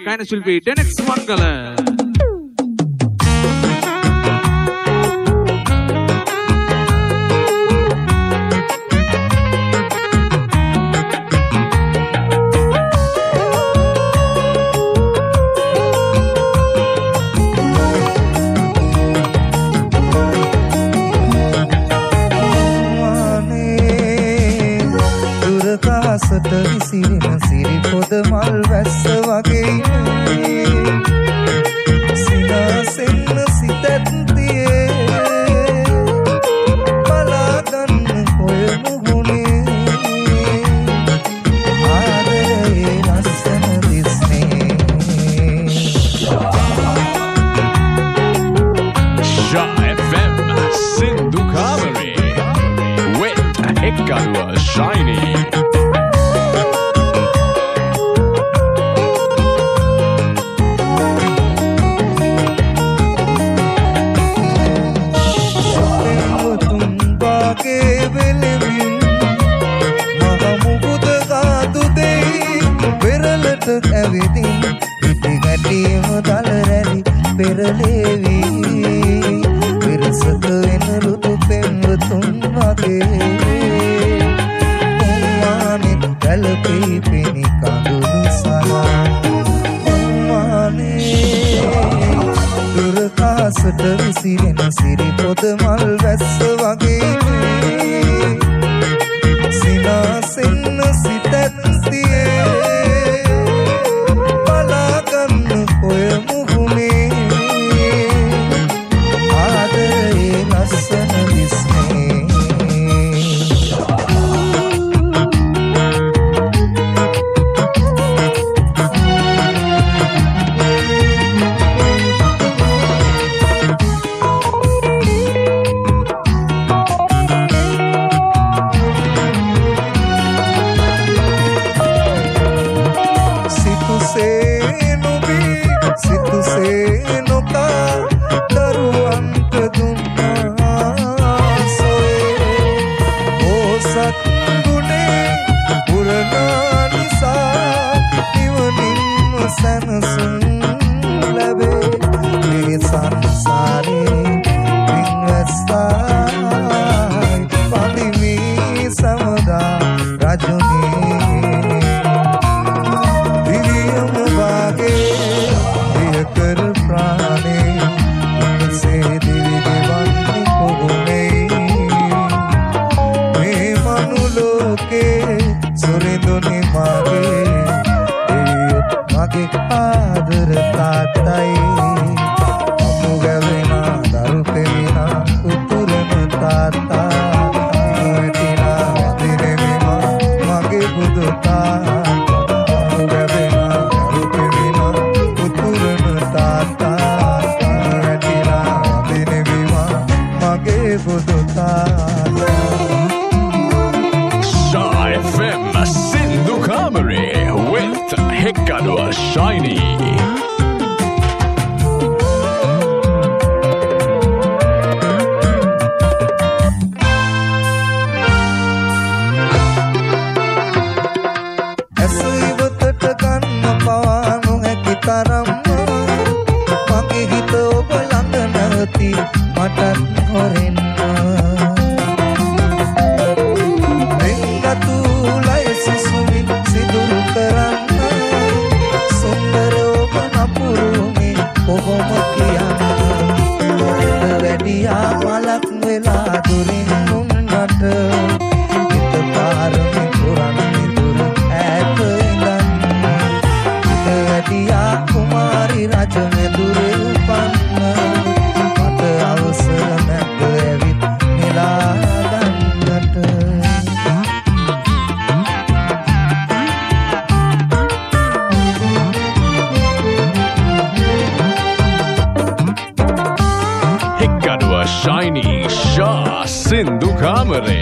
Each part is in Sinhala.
ගායන ශිල්පී ඩෙනෙක්ස් මංගල. දුරකාසට විසිරෙන සිරි පොද මල් වැස්ස වගේ සිනාසෙන්න සිතැත්තියේ බලාගන්න ඔය මුහුණේ ආදරේ ලස්සන දිස්නේ. Sha FM Sindhu Kamari with Hekkaduwa Shiny. Everything ඉතිගැටීම දලරැලි පෙරලේවි විරසක වෙන රුතු පෙම්වතුන් වගේ උම්මානෙත් ගැලපී පෙනි කඳුළු සහ උම්මානේ දුරකාසට විසිරෙන සිරි පොද මල් වැස්ස වගේ සිනාසෙන්න සිතැත්තියේ ඔය මුහුණේ ආදරේ ලස්සන දිස්නේ. Hekkaduwa Shiny. Shiny Sha Sindhu Kamari.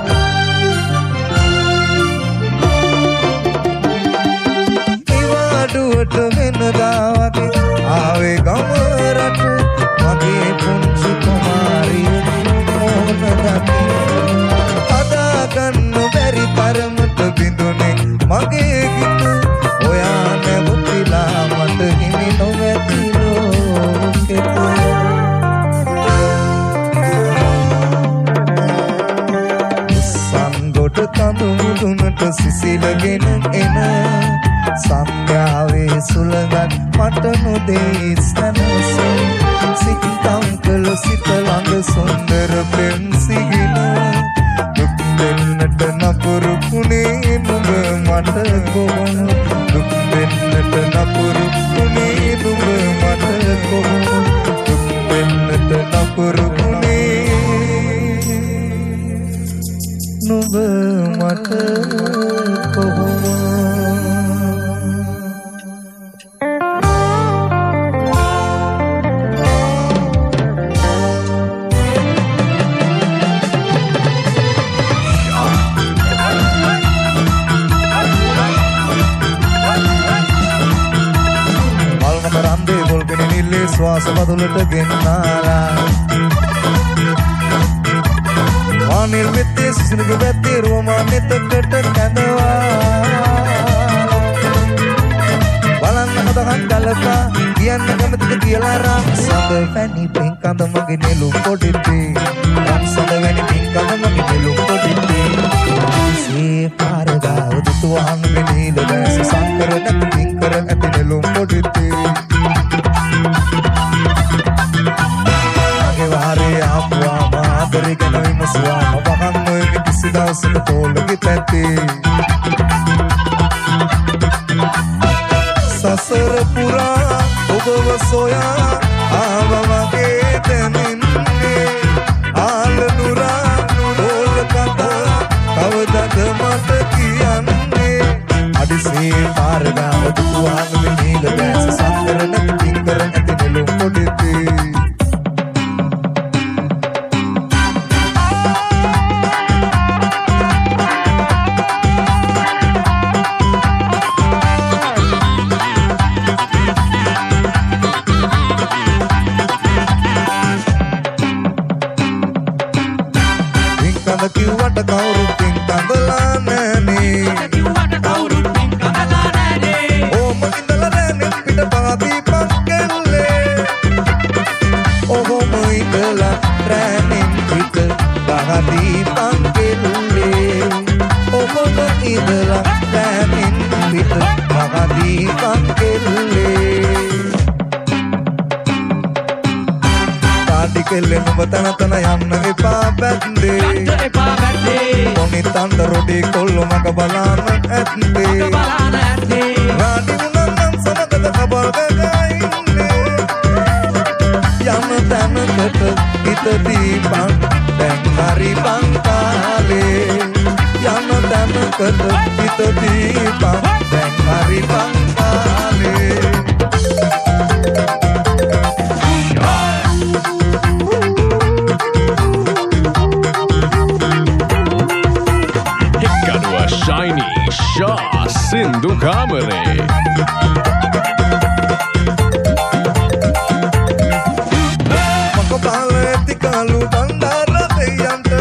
ඉවාඩුවට වෙනදාවගේ ආවේ ගමරට මගේ පුංචි කුමාරිය මොන දකි අදාගන්න බැරි තරමට බිඳුනේ මගේ ගිත ඔයා නැවතිලා මට සිලගෙන එන සන්ධ්‍යාවේ සුළඟත් මට නොදේ සැනස සිතම් කළ සිත ළඟ සුන්දර පෙම් සිහින දුක් දෙන්නට නපුරු කුණේ නුඹ මට කොහොම දුක් දෙන්නට නපුරු කුණේ නුඹ මට කොහොම දුක් දෙන්නට නපුරු කුණේ නුඹ මට කොහොම ශ්වාස බදුලට ගෙන්නාලා අනිල් මෙත්තේ සිසිලක පැත්තේ රෝමානෙතකට කැඳවා බලන්න හදහන් ගලපා කියන්න කැමතිද කියලා රම් සඳ වැනි පින්කඳ මගේ නෙළුම් පොඩිත්තේ රම් සඳ වැනි පින්කඳ මගේ නෙළුම් පොඩිත්තේ සේ පාරගාව දුතුවහන්ගේ නීල දැස සංකර නැති පින්කර ඇති නෙළුම් පොඩිත්තේ Suama bakang moy kisi daw sa katulog itati Sasar pura ugawa soya Abamake teninne Alanura nurol kata Kavadad mata kiyanne Adisi parga Tuwang vinila desa Sankaran at tingkaran at nilum poditi Tana yanna epa bende Toni tanda rodi kollu maka balana ende Radi unanam samakada kabal gagainne Yanna tana kata kita dipang Dan hari pangkale Yanna tana kata kita dipang Dan hari pangkale Shiny Shah Sindhu Kamare Makapala etikalu bandara deyanta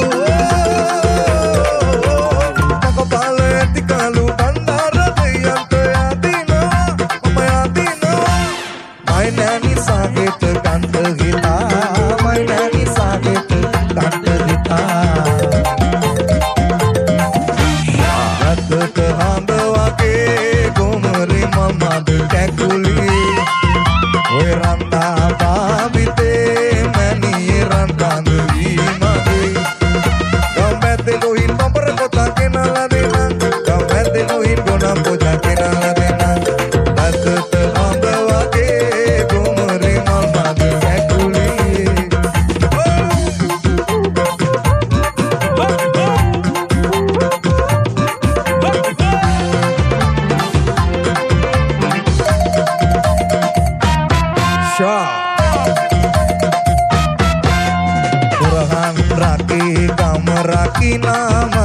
Makapala etikalu bandara deyanta Yadina mama yadina My nanny sahit kanta gita My nanny sahit kanta gita Raki kamaraki nama